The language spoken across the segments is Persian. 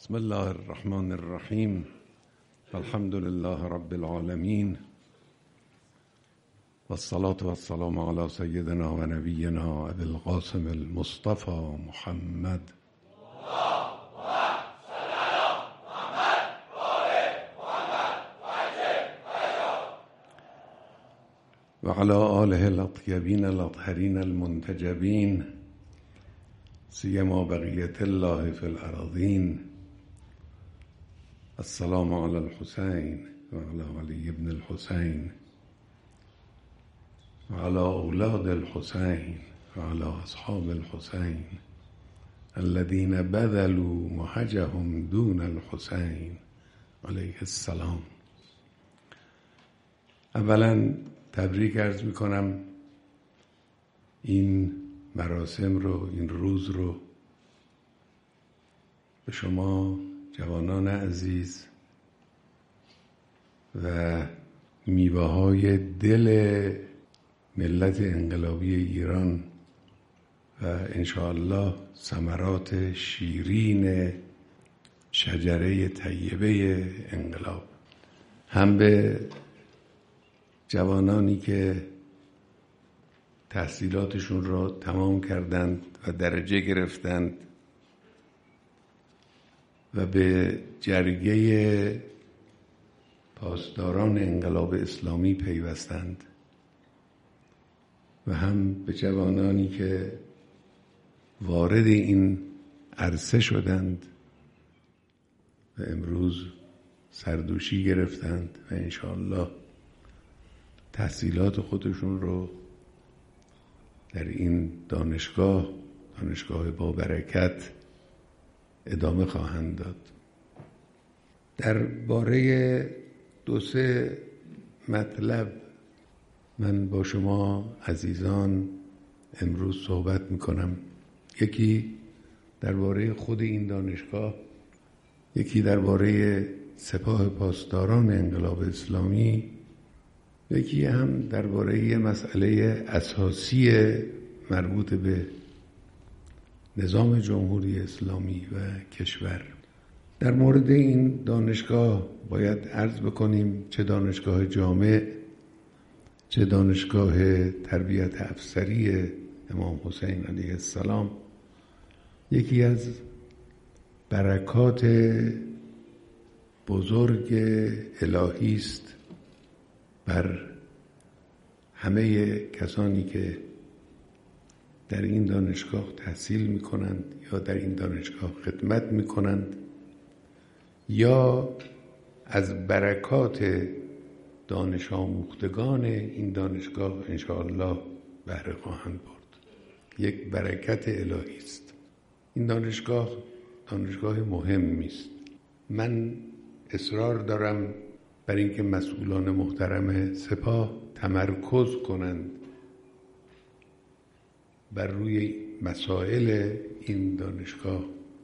بسم الله الرحمن الرحیم. الحمد لله رب العالمین والصلاة والسلام على سیدنا و نبینا ابی القاسم المصطفى محمد و علی آله الاطیبین الاطهرین المنتجبین سیما بقیة الله فی الارضین. السلام علی الحسین و علی علی ابن الحسین و علی اولاد الحسین و علی اصحاب الحسین الذین بذلوا مهجهم دون الحسین علیه السلام. اولا تبریک عرض میکنم این مراسم رو، این روز رو به شما جوانان عزیز و میوه های دل ملت انقلابی ایران و انشاءالله ثمرات شیرین شجره طیبه انقلاب، هم به جوانانی که تحصیلاتشون را تمام کردند و درجه گرفتند و به جرگه پاسداران انقلاب اسلامی پیوستند و هم به جوانانی که وارد این عرصه شدند و امروز سردوشی گرفتند و انشاءالله تحصیلات خودشون رو در این دانشگاه با برکت ادامه خواهند داد. در باره 2-3 مطلب من با شما عزیزان امروز صحبت میکنم. یکی درباره خود این دانشگاه، یکی درباره سپاه پاسداران انقلاب اسلامی، یکی هم درباره مسئله اساسی مربوط به نظام جمهوری اسلامی و کشور. در مورد این دانشگاه باید عرض بکنیم چه دانشگاه جامع، چه دانشگاه تربیت افسری امام حسین علیه السلام یکی از برکات بزرگ الهی است بر همه کسانی که در این دانشگاه تحصیل می‌کنند یا در این دانشگاه خدمت می‌کنند، یا از برکات دانش آموختگان این دانشگاه انشاءالله بهره خواهند برد. یک برکت الهی است. این دانشگاه مهمی است. من اصرار دارم بر اینکه مسئولان محترم سپاه تمرکز کنند بر روی مسائل این دانشگاه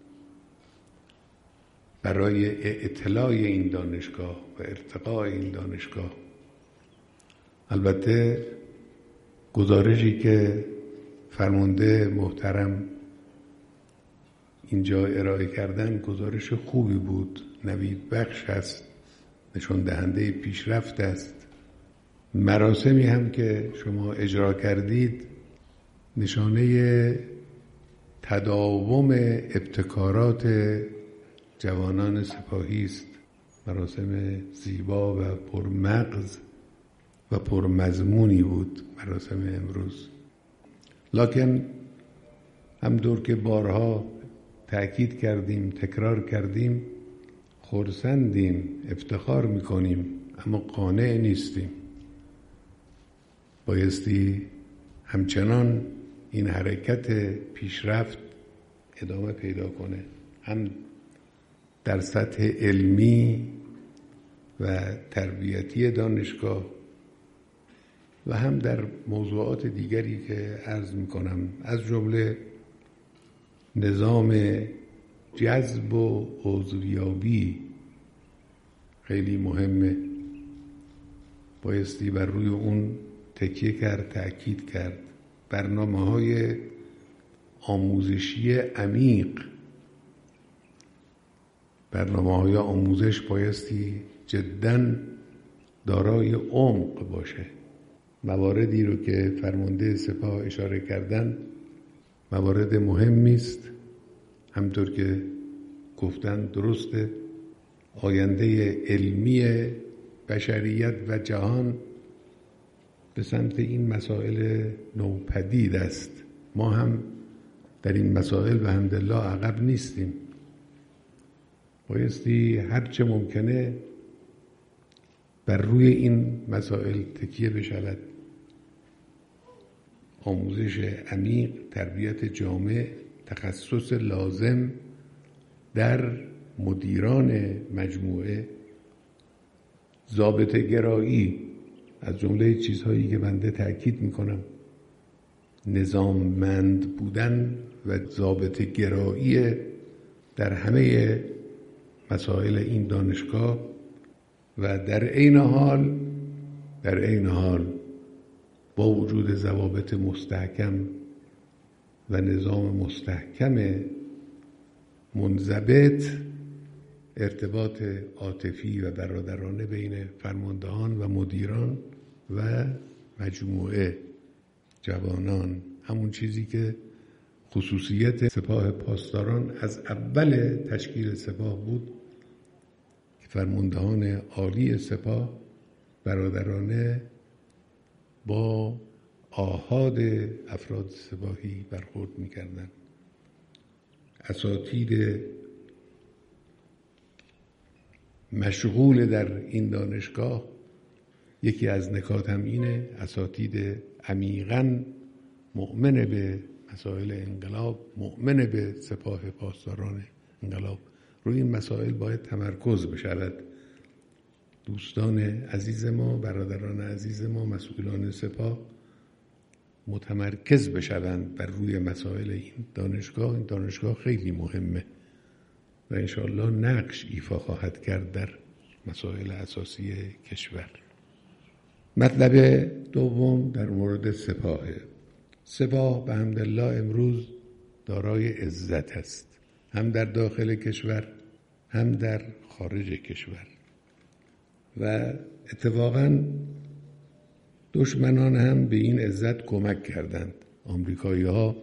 برای اطلاع این دانشگاه و ارتقاء این دانشگاه. البته گزارشی که فرمانده محترم اینجا ارائه کردن گزارش خوبی بود، نوید بخش است، نشان دهنده پیشرفت است. مراسمی هم که شما اجرا کردید نشانه تداوم ابتکارات جوانان سپاهی است. مراسم زیبا و پرمغز و پرمضمونی بود مراسم امروز. لکن همطور که بارها تأکید کردیم، تکرار کردیم، خرسندیم، افتخار میکنیم، اما قانع نیستیم. بایستی همچنان این حرکت پیشرفت ادامه پیدا کنه، هم در سطح علمی و تربیتی دانشگاه و هم در موضوعات دیگری که عرض میکنم، از جمله نظام جذب و عضویابی خیلی مهمه. بایستی بر روی اون تکیه کرد، تأکید کرد. برنامه‌های آموزشی عمیق برنامه‌های آموزش بایستی جداً دارای عمق باشه. مواردی رو که فرمانده سپاه اشاره کردن موارد مهمی است. همطور که گفتن درسته، آینده علمی بشریت و جهان به سمت این مسائل نوپدید است. ما هم در این مسائل به حمدالله عقب نیستیم. بایستی هرچه ممکنه بر روی این مسائل تکیه بشود. آموزش عمیق، تربیت جامع، تخصص لازم در مدیران مجموعه، ضابطه گرایی، از جمله چیزهایی که بنده تأکید میکنم، نظاممند بودن و ضابطه گرایی در همه مسائل این دانشگاه و در عین حال با وجود ضوابط مستحکم و نظام مستحکم منضبط، ارتباط عاطفی و برادرانه بین فرماندهان و مدیران و مجموعه جوانان، همون چیزی که خصوصیت سپاه پاسداران از اول تشکیل سپاه بود که فرماندهان عالی سپاه برادرانه با آحاد افراد سپاهی برخورد می‌کردند. اساتید مشغول در این دانشگاه، یکی از نکات هم اینه، اساتید عمیقاً مؤمن به مسائل انقلاب، مؤمن به سپاه پاسداران انقلاب. روی این مسائل باید تمرکز بشود. دوستان عزیز ما، برادران عزیز ما، مسئولان سپاه متمرکز بشوند بر روی مسائل این دانشگاه. این دانشگاه خیلی مهمه و انشاءالله نقش ایفا خواهد کرد در مسائل اساسی کشور. مطلب دوم در مورد سپاهه. سپاه به حمدالله امروز دارای عزت است، هم در داخل کشور هم در خارج کشور، و اتفاقاً دشمنان هم به این عزت کمک کردند. آمریکایی‌ها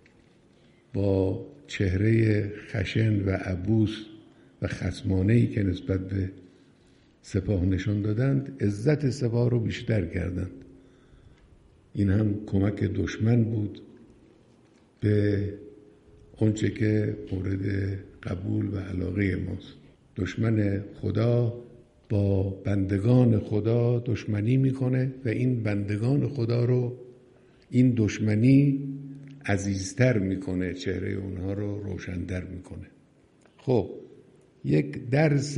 با چهره خشن و عبوس و خصمانه‌ای که نسبت به سپاه نشان دادند، عزت سپاه رو بیشتر کردند. این هم کمک دشمن بود به اونچه که مورد قبول و علاقه ماست. دشمن خدا با بندگان خدا دشمنی میکنه و این بندگان خدا رو این دشمنی عزیزتر میکنه، چهره اونها رو روشن‌تر میکنه. خب یک درس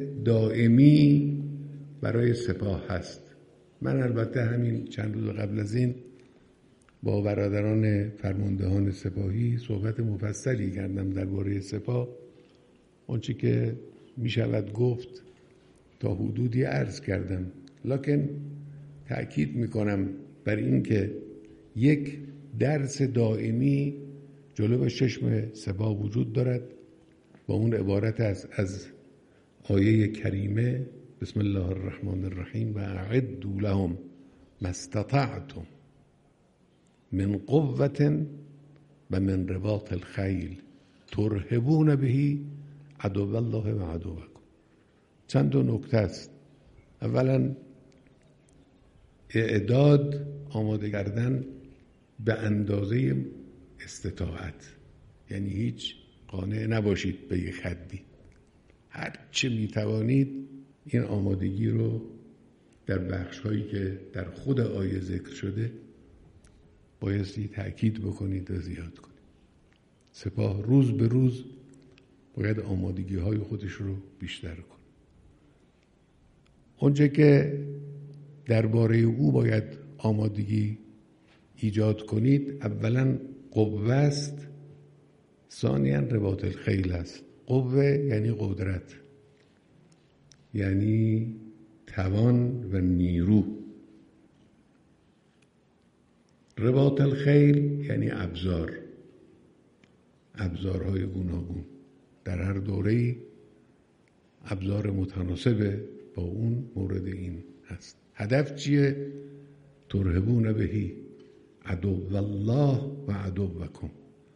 دائمی برای سپاه هست. من البته همین چند روز قبل از این با برادران فرماندهان سپاهی صحبت مفصلی کردم درباره سپاه. آنچه که میشود گفت تا حدودی عرض کردم، لکن تأکید میکنم بر این که یک درس دائمی جلو چشم سپاه وجود دارد با اون عبارت از آیه کریمه بسم الله الرحمن الرحیم و اعدوا لهم ما استطعتم من قوة و من رباط الخیل ترهبون به عدو الله و عدوکم. چند تا نکته است. اولا اعداد، آماده کردن به اندازه استطاعت، یعنی هیچ قانع نباشید به یک حدی، هر چه میتوانید این آمادگی رو در بخش هایی که در خود آیه ذکر شده بایستی تأکید بکنید و زیاد کنید. سپاه روز به روز باید آمادگی های خودش رو بیشتر کنه. اونچه که درباره او باید آمادگی ایجاد کنید، اولا قوه است، ثانیاً رباط الخیل است. قوه یعنی قدرت، یعنی توان و نیرو. رباط الخیل یعنی ابزارهای گوناگون. در هر دوره‌ای ابزار متناسب با اون مورد این هست. هدف چیه؟ ترهبون بهی عدو الله و عدوکم.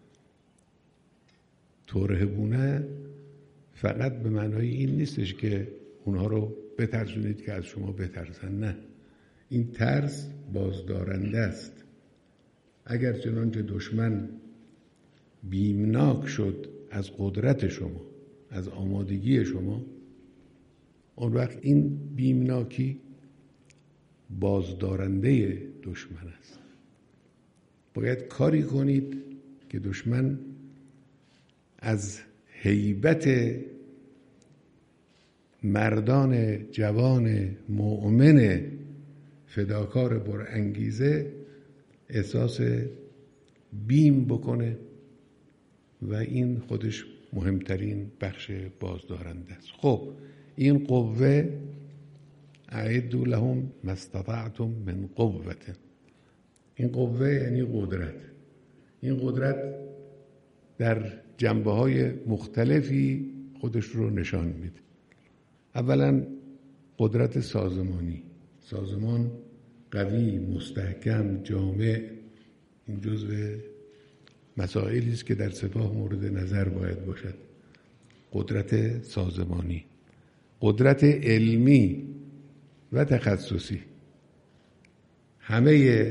ترهبونه فقط به معنای این نیستش که اونها رو بترسونید که از شما بترسن، نه، این ترس بازدارنده است. اگر چنانچه دشمن بیمناک شد از قدرت شما، از آمادگی شما، اون وقت این بیمناکی بازدارنده دشمن است. باید کاری کنید که دشمن از هیبت مردان جوان مؤمن فداکار پرانگیزه احساس بیم بکنه و این خودش مهمترین بخش بازدارنده است. خب این قوه اعدوا لهم ما استطعتم من قوة. این قوه یعنی قدرت. این قدرت در جنبه‌های مختلفی خودش رو نشان میده. اولا قدرت سازمانی، سازمان قوی، مستحکم، جامع، این جزء مسائلی است که در سپاه مورد نظر باید باشد. قدرت سازمانی، قدرت علمی و تخصصی. همه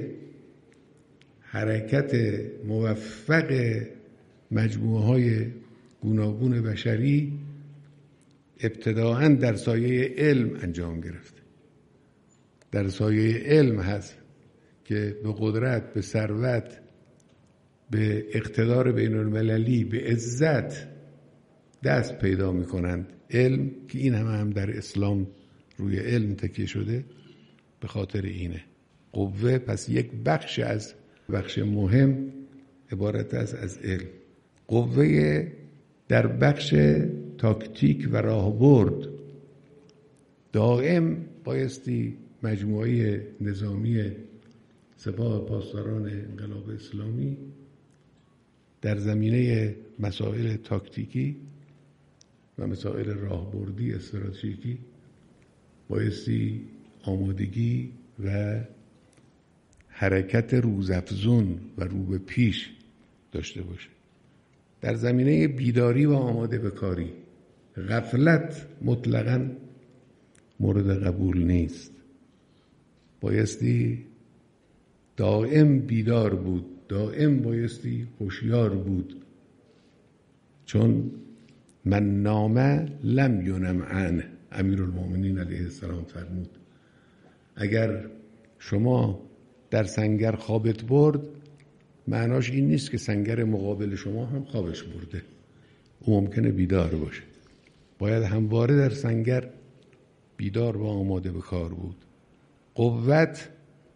حرکت موفق مجموعه‌های گوناگون بشری ابتداءً در سایه علم انجام گرفته. در سایه علم هست که به قدرت، به ثروت، به اقتدار بین المللی، به عزت دست پیدا می کنند. علم که این هم در اسلام روی علم تکیه شده به خاطر اینه. قوه پس یک بخش مهم عبارت است از علم. قوه در بخش تاکتیک و راهبرد دائم بایستی مجموعه نظامی سپاه پاسداران انقلاب اسلامی در زمینه مسائل تاکتیکی و مسائل راهبردی استراتژیکی بایستی آمادگی و حرکت روزافزون و رو به پیش داشته باشه. در زمینه بیداری و آماده به کاری غفلت مطلقاً مورد قبول نیست. بایستی دائم بیدار بود، دائم بایستی هوشیار بود، چون من نام لم ینم عنه، امیرالمومنین علیه السلام فرمود. اگر شما در سنگر خوابت برد، معناش این نیست که سنگر مقابل شما هم خوابش برده. او ممکنه بیدار باشه. باید همواره در سنگر بیدار و آماده به کار بود. قوت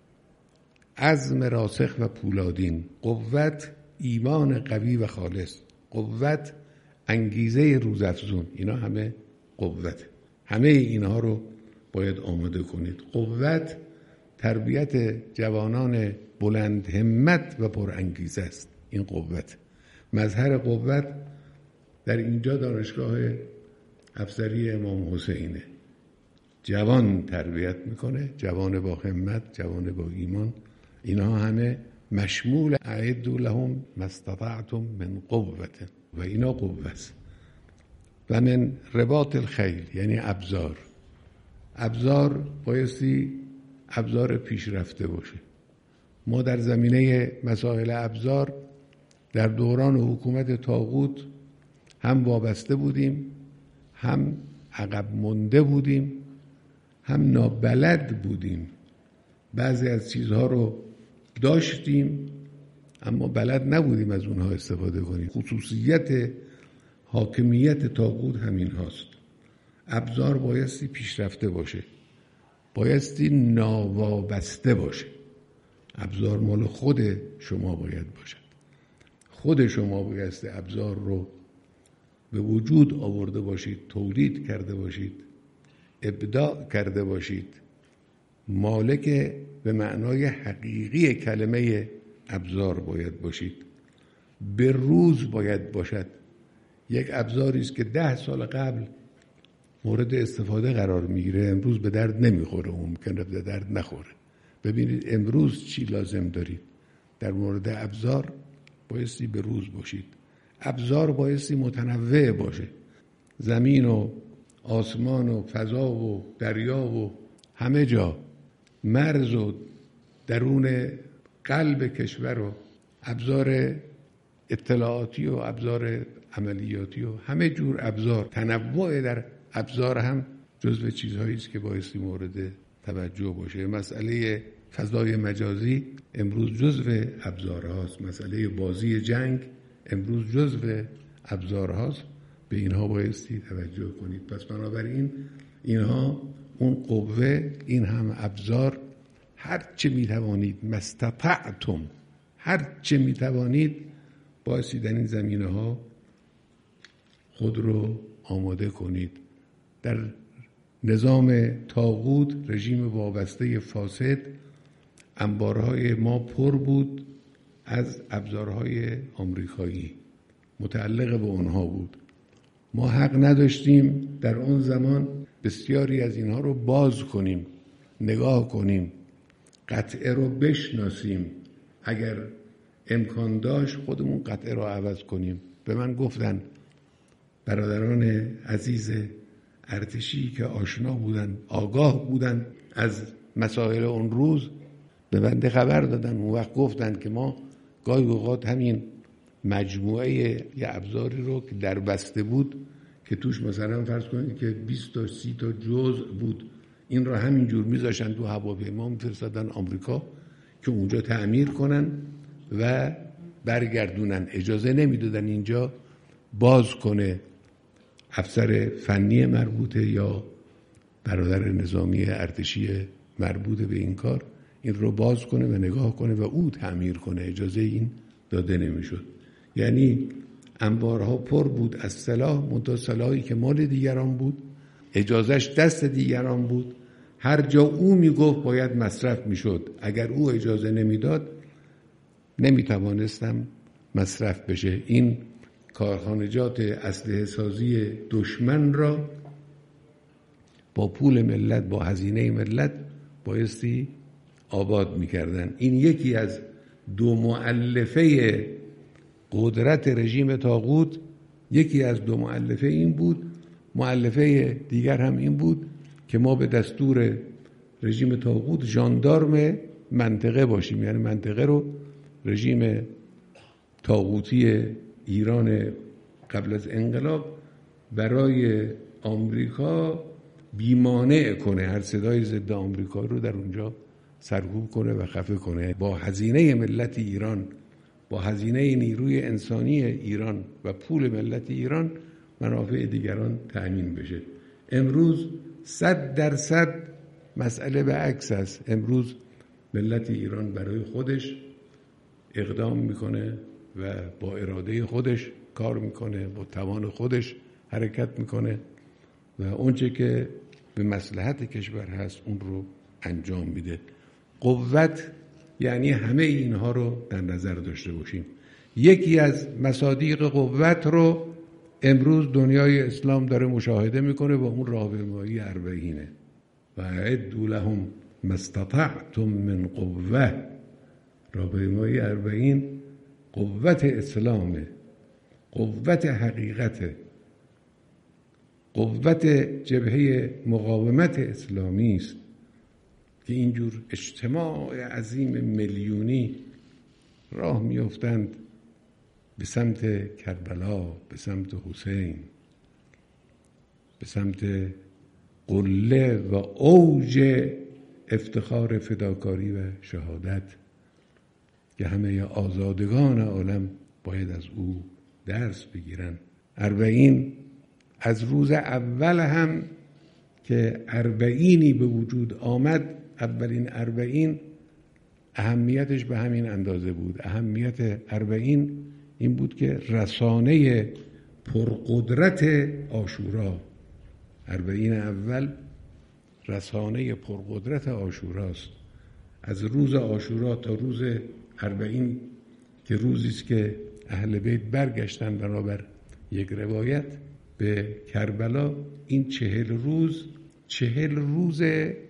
عزم راسخ و پولادین، قوت ایمان قوی و خالص، قوت انگیزه روزافزون، اینا همه قوت. همه اینها رو باید آماده کنید. قوت تربیت جوانان بلند همت و پرانگیزه است. این قوت، مظهر قوت در اینجا دانشگاه افسری امام حسینه. جوان تربیت میکنه، جوان با همت، جوان با ایمان. اینها همه مشمول اعدوا لهم ما استطعتم من قوة و اینا قوه است. و من رباط الخیل یعنی ابزار. ابزار بایستی ابزار پیشرفته باشه. ما در زمینه مسائل ابزار در دوران حکومت طاغوت هم وابسته بودیم، هم عقب مونده بودیم، هم نابلد بودیم. بعضی از چیزها رو داشتیم اما بلد نبودیم از اونها استفاده کنیم. خصوصیت حاکمیت طاغوت همین هاست. ابزار بایستی پیشرفته باشه، بایستی ناوابسته باشه. ابزار مال خود شما باید باشد. خود شما بایستی ابزار رو به وجود آورده باشید، تولید کرده باشید، ابداع کرده باشید. مالک به معنای حقیقی کلمه ابزار باید باشید. به روز باید باشد. یک ابزاری است که 10 سال قبل مورد استفاده قرار میگیره، امروز به درد نمیخوره، ممکنه به درد نخوره. ببینید امروز چی لازم دارید. در مورد ابزار بایستی به روز باشید. ابزار بایستی متنوع باشه. زمین و آسمان و فضا و دریا و همه جا، مرز و درون قلب کشور و ابزار اطلاعاتی و ابزار عملیاتی و همه جور ابزار، تنوع در ابزار هم جزو چیزهایی است که بایستی مورد توجه باشه. مسئله فضای مجازی امروز جزو ابزارهاست. مسئله بازی جنگ امروز جزو ابزارهاست. به اینها بایستی توجه کنید. پس بنابراین اینها اون قوه، این هم ابزار، هر چه میتوانید مستطعتم، هر چه میتوانید بایستی در این زمینه ها خود رو آماده کنید. در نظام طاغوت، رژیم وابسته فاسد، انبارهای ما پر بود از ابزارهای آمریکایی، متعلق به اونها بود. ما حق نداشتیم در اون زمان بسیاری از اینها رو باز کنیم، نگاه کنیم، قطعه رو بشناسیم. اگر امکان داشت خودمون قطعه رو عوض کنیم. به من گفتن برادران عزیز ارتشی که آشنا بودن، آگاه بودن از مسائل اون روز، به بنده خبر دادن. اون وقت گفتن که ما گاهی اوقات همین مجموعه یه ابزاری رو که در بسته بود، که توش مثلا فرض کنید که 20 تا 30 تا جزء بود، این رو همینجور میذاشن تو هواپیما میفرستادن آمریکا که اونجا تعمیر کنن و برگردونن. اجازه نمیدادن اینجا باز کنه افسر فنی مربوطه یا برادر نظامی ارتشی مربوط به این کار این رو باز کنه و نگاه کنه و او تعمیر کنه. اجازه این داده نمیشد. یعنی انبارها پر بود از سلاح، منتها سلاحی که مال دیگران بود، اجازهش دست دیگران بود. هر جا او میگفت باید مصرف میشد. اگر او اجازه نمیداد نمیتوانستم مصرف بشه. این کارخانجات اسلحه سازی دشمن را با پول ملت، با هزینه ملت بایستی آباد میکردن. این یکی از دو مؤلفه قدرت رژیم طاغوت، یکی از دو مؤلفه این بود. مؤلفه دیگر هم این بود که ما به دستور رژیم طاغوت ژاندارم منطقه باشیم. یعنی منطقه رو رژیم طاغوتی ایران قبل از انقلاب برای آمریکا بیمانع کنه، هر صدای ضد آمریکا رو در اونجا سرکوب کنه و خفه کنه. با هزینه ملت ایران، با هزینه نیروی انسانی ایران و پول ملت ایران منافع دیگران تأمین بشه. امروز 100% مسئله به عکس است. امروز ملت ایران برای خودش اقدام میکنه و با اراده خودش کار میکنه، با توان خودش حرکت میکنه و اونچه که به مصلحت کشور هست اون رو انجام میده. قوت یعنی همه اینها رو در نظر داشته باشیم. یکی از مصادیق قوت رو امروز دنیای اسلام داره مشاهده میکنه و اون راهپیمایی اربعینه. و اعدوا لهم ما استطعتم من قوه. راهپیمایی اربعین قوت اسلامه، قوت حقیقته، قوت جبهه مقاومت اسلامی است که اینجور اجتماع عظیم میلیونی راه میافتند به سمت کربلا، به سمت حسین، به سمت قله و اوج افتخار فداکاری و شهادت که همه آزادگان عالم باید از او درس بگیرن. اربعین از روز اول هم که اربعینی به وجود آمد، اولین اربعین اهمیتش به همین اندازه بود. اهمیت اربعین این بود که رسانه پرقدرت عاشورا، اربعین اول رسانه پرقدرت عاشوراست. از روز عاشورا تا روز اربعین که روزی است که اهل بیت برگشتن بنابر یک روایت به کربلا، این 40 روز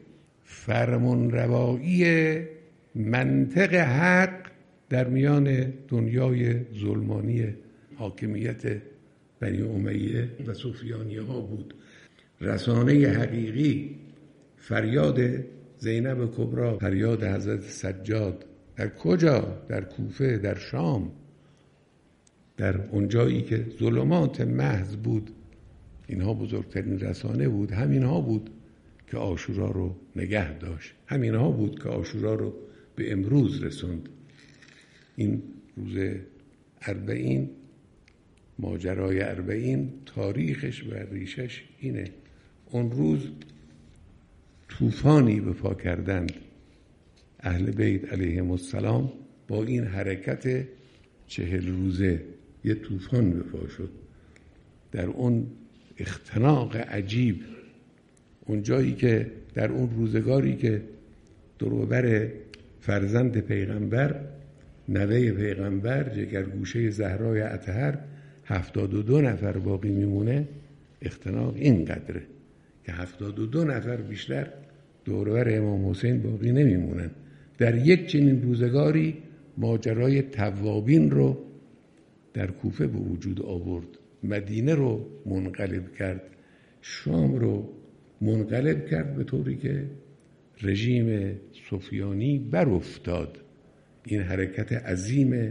فرمانروایی منطق حق در میان دنیای ظلمانی حاکمیت بنی امیه و سفیانیه ها بود. رسانه حقیقی فریاد زینب کبری، فریاد حضرت سجاد در کجا؟ در کوفه، در شام، در اونجایی که ظلمات محض بود. اینها بزرگترین رسانه بود. همینها بود که عاشورا رو نگه داشت. همینها بود که عاشورا رو به امروز رسوند. این روز 40، ماجرای 40، تاریخش و ریشش اینه. اون روز طوفانی به پا کردند اهل بیت علیهم السلام. با این حرکت 40 روزه یه طوفان به پا شد. در اون اختناق عجیب، اون جایی که در اون روزگاری که دروبر فرزند پیغمبر، نوه پیغمبر، جگرگوشه زهرای اطهر 72 نفر باقی میمونه، اختناق اینقدره که 72 نفر بیشتر دوربر امام حسین باقی نمیمونن. در یک چنین روزگاری ماجرای توابین رو در کوفه به وجود آورد، مدینه رو منقلب کرد، شام رو منقلب کرد، به طوری که رژیم سفیانی بر افتاد. این حرکت عظیم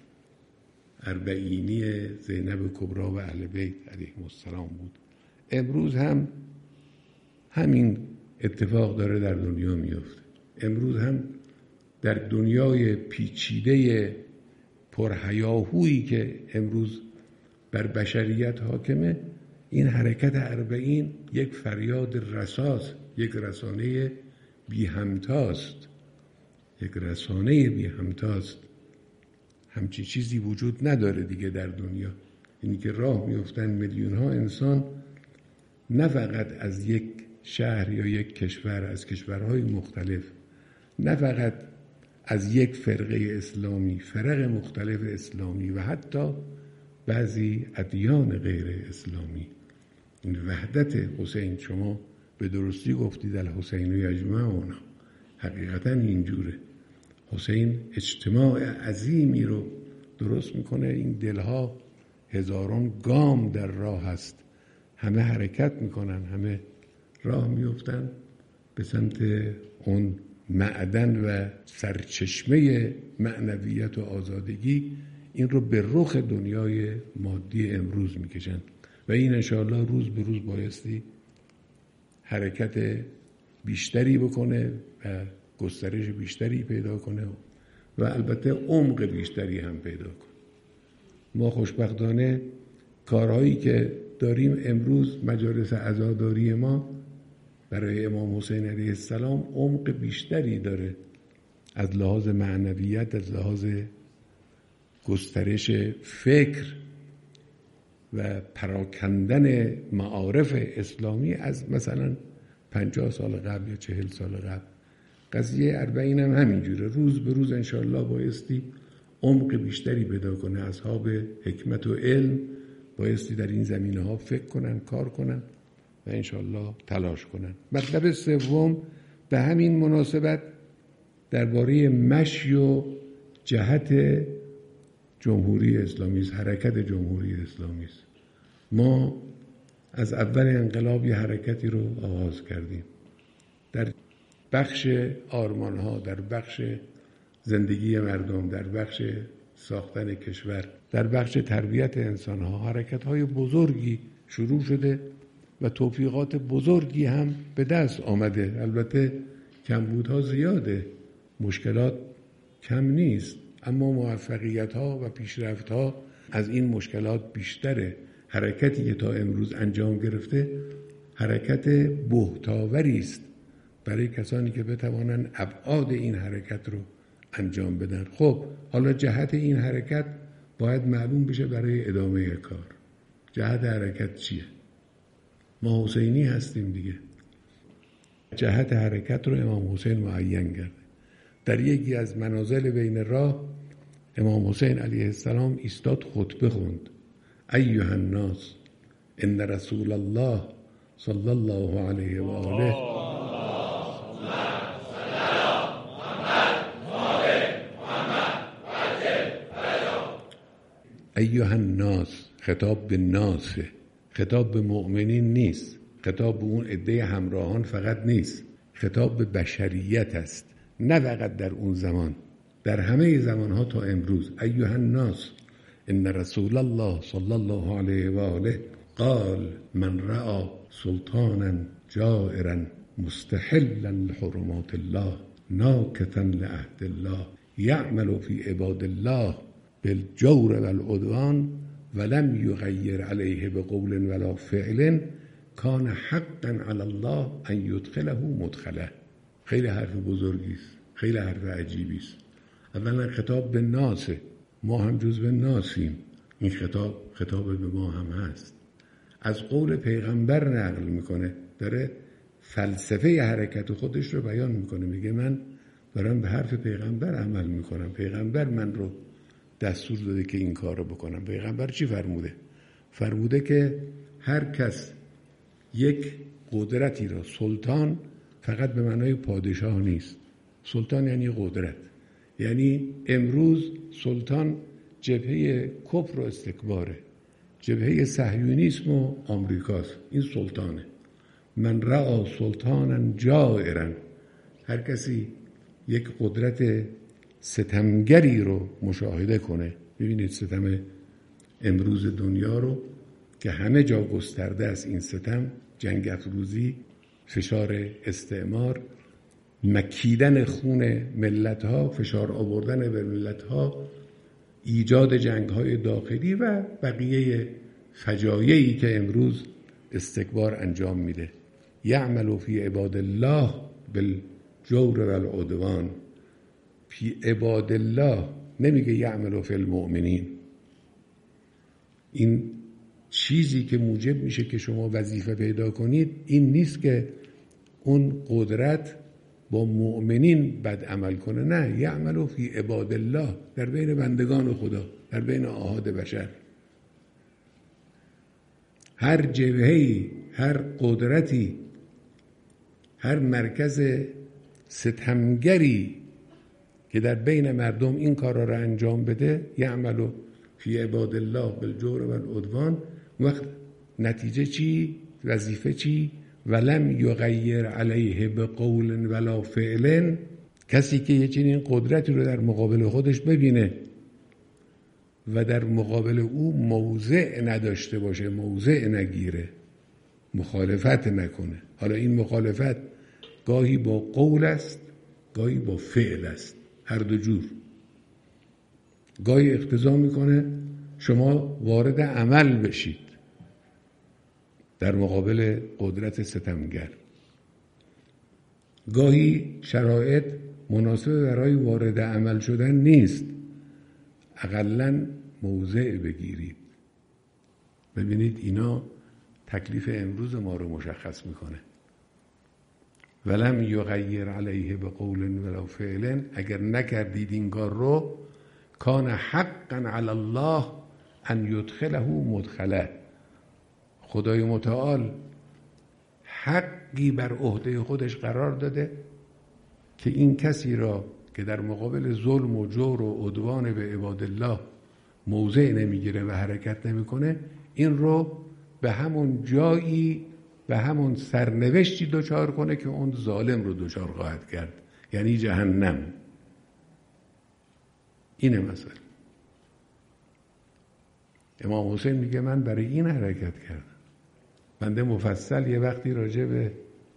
40 زینب کبری و اهل بیت علیهم السلام بود. امروز هم همین اتفاق داره در دنیا میفته. امروز هم در دنیای پیچیده پرهیاهویی که امروز بر بشریت حاکمه، این حرکت 40 یک فریاد رساست، یک رسانه بی همتاست. همچی چیزی وجود نداره دیگه در دنیا. اینی که راه میفتن میلیون ها انسان، نه فقط از یک شهر یا یک کشور، از کشورهای مختلف، نه فقط از یک فرقه اسلامی، فرق مختلف اسلامی و حتی بعضی ادیان غیر اسلامی. این وحدت حسین، شما به درستی گفتید الحسین یجمعنا، حقیقتا اینجوره. حسین اجتماع عظیمی رو درست میکنه. این دلها هزاران گام در راه هست، همه حرکت میکنن، همه راه میفتن به سمت اون معدن و سرچشمه معنویت و آزادگی. این رو به رخ دنیای مادی امروز میکشن و این انشاءالله روز به روز بایستی حرکت بیشتری بکنه و گسترش بیشتری پیدا کنه و البته عمق بیشتری هم پیدا کنه. ما خوشبختانه کارهایی که داریم امروز، مجالس عزاداری ما برای امام حسین علیه السلام عمق بیشتری داره، از لحاظ معنویت، از لحاظ گسترش فکر و پراکندن معارف اسلامی از مثلا 50 سال قبل یا 40 سال قبل. قضیه 40 هم همینجوره. روز به روز انشاءالله بایستی عمق بیشتری پیدا کنه. اصحاب حکمت و علم بایستی در این زمینه ها فکر کنن، کار کنن و انشاءالله تلاش کنن. مطلب سوم به همین مناسبت درباره مشی و جهت جمهوری اسلامی است، حرکت جمهوری اسلامی است. ما از اول انقلاب یه حرکتی رو آغاز کردیم. در بخش آرمان‌ها، در بخش زندگی مردم، در بخش ساختن کشور، در بخش تربیت انسان‌ها حرکت‌های بزرگی شروع شده و توفیقات بزرگی هم به دست آمده. البته کمبودها زیاده، مشکلات کم نیست، اما موفقیت‌ها و پیشرفت‌ها از این مشکلات بیشتره. حرکتی که تا امروز انجام گرفته حرکت بهتاوری است برای کسانی که بتوانند ابعاد این حرکت رو انجام بدن. خب حالا جهت این حرکت باید معلوم بشه برای ادامه کار. جهت حرکت چیه؟ ما حسینی هستیم دیگه. جهت حرکت رو امام حسین معین کرده. در یکی از منازل بین راه امام حسین علیه السلام ایستاد، خطبه خوند. ایها الناس ان رسول الله صلی الله علیه و آله ایها الناس، خطاب به ناس، خطاب به مؤمنین نیست، خطاب به اون عده همراهان فقط نیست، خطاب به بشریت است، نه فقط در اون زمان، در همه زمانها تا امروز. ایها الناس ان رسول الله صلی الله علیه و آله قال من رأى سلطانا جائرا مستحلا لحرمات الله ناکثا لعهد الله یعمل فی عباد الله بالجور والعدوان ولم یغیر علیه بقول ولا فعل کان حقا علی الله ان یدخله مدخله. خیلی حرف بزرگی است، خیلی حرف عجیبی است. اولا خطاب به ناسه، ما هم جزو ناسیم، این خطاب به ما هم هست. از قول پیغمبر نقل میکنه، داره فلسفه حرکت خودش رو بیان میکنه، میگه من دارم به حرف پیغمبر عمل میکنم، پیغمبر من رو دستور داده که این کار رو بکنم. پیغمبر چی فرموده؟ فرموده که هر کس یک قدرتی را، سلطان فقط به معنای پادشاه نیست، سلطان یعنی قدرت، یعنی امروز سلطان جبهه کفر و استکباره، جبهه صهیونیسم و آمریکاست، این سلطانه. من رأى سلطانا جائرا، هر کسی یک قدرت ستمگری رو مشاهده کنه. ببینید ستم امروز دنیا رو که همه جا گسترده است، این ستم، جنگ افروزی، فشار استعمار، مکیدن خون ملت‌ها، فشار آوردن به ملت‌ها، ایجاد جنگ‌های داخلی و بقیه فجایعی که امروز استکبار انجام میده. یعمل فی عباد الله بالجور والعدوان. فی عباد الله، نمیگه یعمل فی المؤمنین. این چیزی که موجب میشه که شما وظیفه پیدا کنید این نیست که اون قدرت با مؤمنین بد عمل کنه، نه، یعمل فی عباد الله، در بین بندگان خدا، در بین آحاد بشر. هر جبهه‌ای، هر قدرتی، هر مرکز ستمگری که در بین مردم این کارا را انجام بده، یعمل فی عباد الله بالجور والعدوان. وقت نتیجه چی؟ وظیفه چی؟ ولم یغیر علیه بقول ولا فعل. کسی که یه چنین قدرتی رو در مقابل خودش ببینه و در مقابل او موضع نداشته باشه، موضع نگیره، مخالفت نکنه. حالا این مخالفت گاهی با قول است، گاهی با فعل است، هر دو جور. گاهی اقتضا میکنه شما وارد عمل بشید در مقابل قدرت ستمگر، گاهی شرایط مناسب برای وارد عمل شدن نیست، اقلن موضع بگیرید. ببینید اینا تکلیف امروز ما رو مشخص میکنه. ولم یغیر علیه بقول ولا فعل، اگر نکردید این کار رو، کان حقا علی الله ان یدخله مدخله. خدای متعال حقی بر عهده خودش قرار داده که این کسی را که در مقابل ظلم و جور و عدوان به عباد الله موضع نمیگیره و حرکت نمیکنه، این رو به همون جایی، به همون سرنوشتی دچار کنه که اون ظالم رو دچار خواهد کرد، یعنی جهنم. اینه مثلا امام حسین میگه من برای این حرکت کردم. بنده مفصل یه وقتی راجع به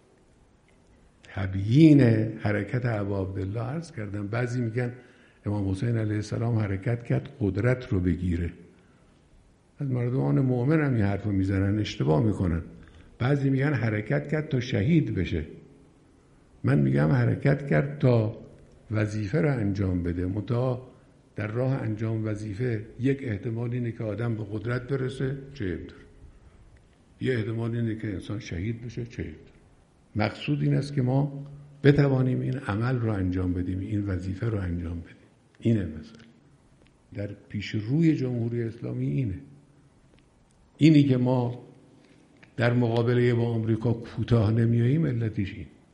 تبیین حرکت ابا عبدالله عرض کردم. بعضی میگن امام حسین علیه السلام حرکت کرد قدرت رو بگیره. از مردمان مؤمن هم این حرف رو میزنن، اشتباه میکنن. بعضی میگن حرکت کرد تا شهید بشه. من میگم حرکت کرد تا وظیفه رو انجام بده. منتها در راه انجام وظیفه یک احتمال اینه که آدم به قدرت برسه، چه عیب داره. یه احتمال اینه که انسان شهید بشه، چه عیب داره. مقصود این است که ما بتوانیم این عمل رو انجام بدیم، این وظیفه رو انجام بدیم. اینه مثلا در پیش روی جمهوری اسلامی اینه. اینی که ما در مقابله با آمریکا کوتاه نمیاییم، علتش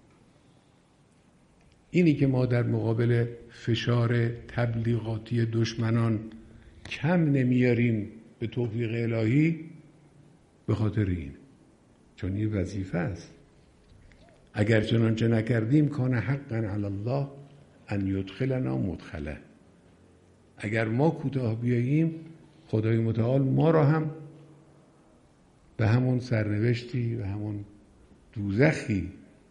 اینی که ما در مقابل فشار تبلیغاتی دشمنان کم نمیاریم به توفیق الهی، به خاطر این، چون این وظیفه است. اگر چنانچه نکردیم کان حقا علی الله ان یدخلنا مدخله. اگر ما کوتاه بیاییم، خدای متعال ما را هم به همون سرنوشتی و همون دوزخی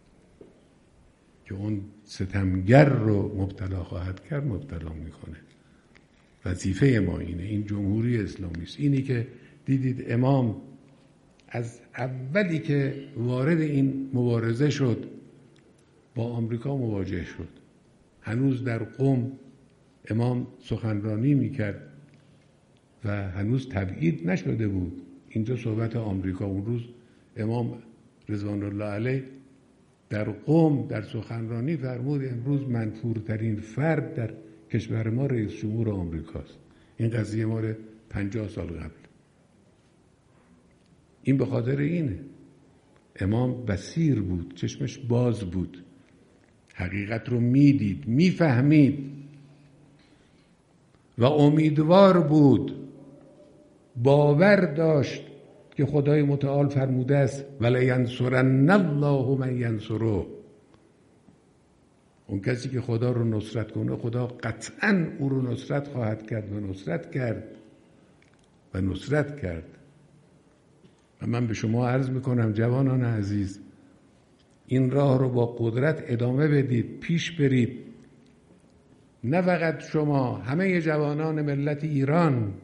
که اون ستمگر رو مبتلا خواهد کرد مبتلا میکنه. وظیفه ما اینه. این جمهوری اسلامی است. اینی که دیدید امام از اولی که وارد این مبارزه شد با آمریکا مواجه شد، هنوز در قم امام سخنرانی میکرد و هنوز تبعید نشده بود. اینجا صحبت آمریکا. اون روز امام رضوان الله علیه در قم در سخنرانی فرمود امروز منفورترین فرد در کشور ما رئیس جمهور آمریکاست. این قضیه مال 50 سال قبل. این به خاطر اینه. امام بصیر بود، چشمش باز بود، حقیقت رو میدید، میفهمید و امیدوار بود، باور داشت که خدای متعال فرموده است ولینصرن الله من ینصره. اون کسی که خدا رو نصرت کنه خدا قطعاً او رو نصرت خواهد کرد و نصرت کرد و نصرت کرد. و من به شما عرض میکنم جوانان عزیز، این راه رو با قدرت ادامه بدید، پیش برید. نه فقط شما، همه جوانان ملت ایران،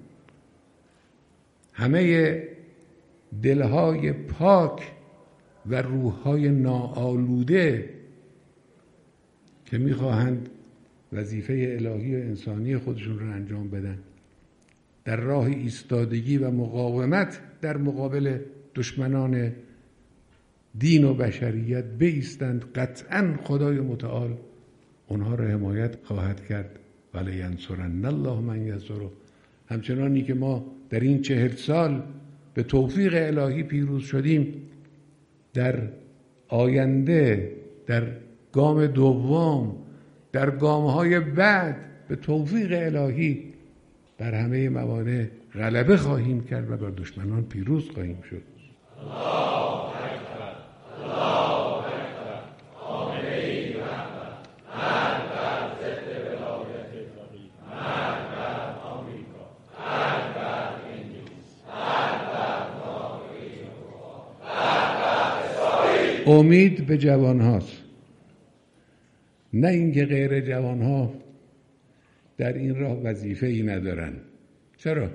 همه دلهای پاک و روحهای ناآلوده که میخواهند وظیفه الهی و انسانی خودشون رو انجام بدن، در راه ایستادگی و مقاومت در مقابل دشمنان دین و بشریت بایستند. قطعاً خدای متعال اونها را حمایت خواهد کرد. ولینصرن الله من ینصره. همچنانی که ما در این 40 سال به توفیق الهی پیروز شدیم، در آینده، در گام دوم، در گام‌های بعد به توفیق الهی بر همه موانع غلبه خواهیم کرد و بر دشمنان پیروز خواهیم شد. الله اکبر، الله اکبر، خامنه‌ای رهبر، مرد بر ضد ولایت فقیه، مرد بر آمریکا، مرد بر انگلیس، مرد بر ناحیه اروپا، مرد بر اسرائیل. امید به جوان هاست، نه اینکه غیر جوان ها در این راه وظیفه ای ندارن. چرا؟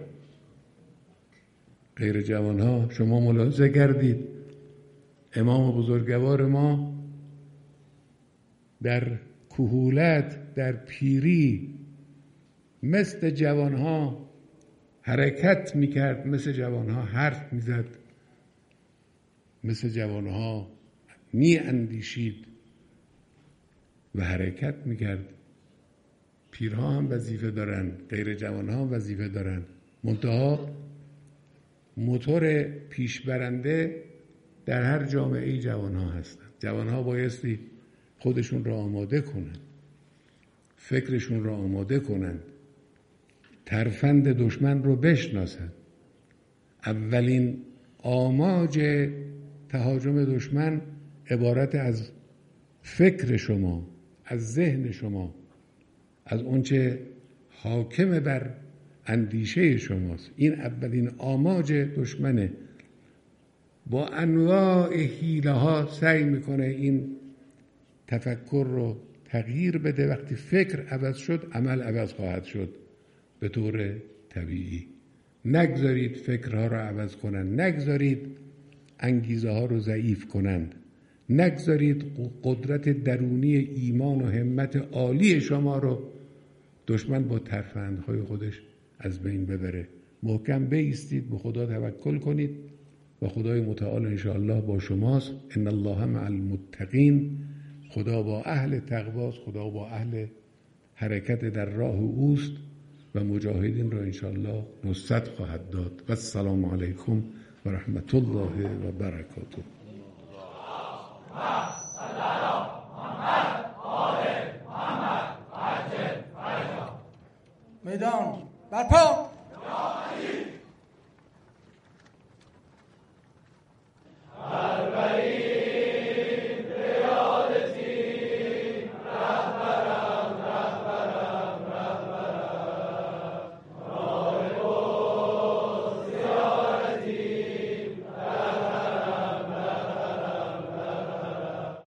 غیر جوان ها شما ملاحظه کردید امام بزرگوار ما در کهولت، در پیری مثل جوان ها حرکت میکرد، مثل جوان ها حرف میزد، مثل جوان ها میاندیشید و حرکت میکرد. پیرها هم وظیفه دارن، غیر جوانها هم وظیفه دارن. منتها موتور پیشبرنده در هر جامعه جوانها هستن. جوانها بایستی خودشون را آماده کنن، فکرشون را آماده کنن، ترفند دشمن رو بشناسن. اولین آماج تهاجم دشمن عبارت از فکر شما، از ذهن شما، از اونچه حاکم بر اندیشه شماست. این اولین آماج دشمنه. با انواع حیله ها سعی میکنه این تفکر رو تغییر بده. وقتی فکر عوض شد عمل عوض خواهد شد به طور طبیعی. نگذارید فکرها رو عوض کنن، نگذارید انگیزه ها رو ضعیف کنن، نگذارید قدرت درونی ایمان و همت عالی شما رو دشمن با ترفندهای خودش از بین ببره. محکم بایستید، به خدا توکل کنید و خدای متعال انشاءالله با شماست. ان الله مع المتقین. خدا با اهل تقواست، خدا با اهل حرکت در راه اوست و مجاهدین را انشاءالله نصرت خواهد داد. و السلام علیکم و رحمت الله و برکاته. میدان برپا.